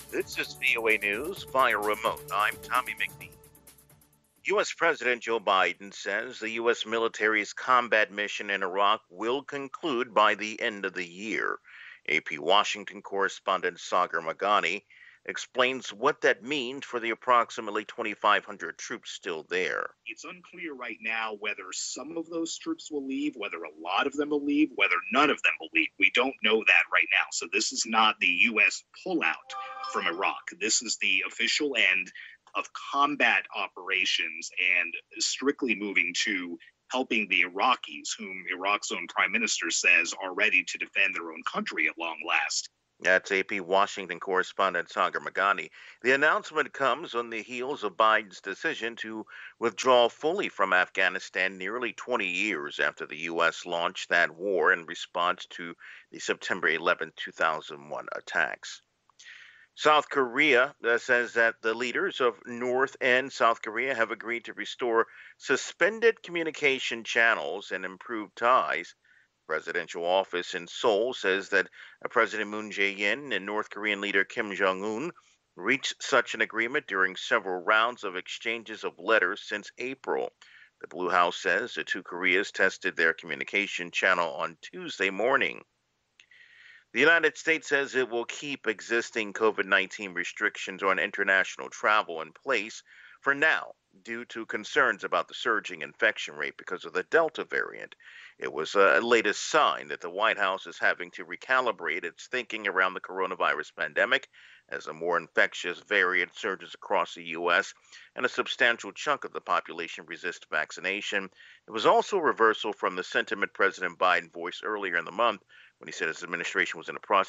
This is VOA News via remote. I'm Tommy McNeil. U.S. President Joe Biden says the U.S. military's combat mission in Iraq will conclude by the end of the year. AP Washington correspondent Sagar Magani explains what that means for the approximately 2,500 troops still there. It's unclear right now whether some of those troops will leave, whether a lot of them will leave, whether none of them will leave. We don't know that right now. So this is not the U.S. pullout from Iraq. This is the official end of combat operations and strictly moving to helping the Iraqis, whom Iraq's own prime minister says are ready to defend their own country at long last. That's AP Washington correspondent Sagar Magani. The announcement comes on the heels of Biden's decision to withdraw fully from Afghanistan nearly 20 years after the U.S. launched that war in response to the September 11, 2001 attacks. South Korea says that the leaders of North and South Korea have agreed to restore suspended communication channels and improve ties. Presidential office in Seoul says that President Moon Jae-in and North Korean leader Kim Jong-un reached such an agreement during several rounds of exchanges of letters since April. The Blue House says the two Koreas tested their communication channel on Tuesday morning. The United States says it will keep existing COVID-19 restrictions on international travel in place for now due to concerns about the surging infection rate because of the Delta variant. It was a latest sign that the White House is having to recalibrate its thinking around the coronavirus pandemic as a more infectious variant surges across the U.S. and a substantial chunk of the population resists vaccination. It was also a reversal from the sentiment President Biden voiced earlier in the month when he said his administration was in the process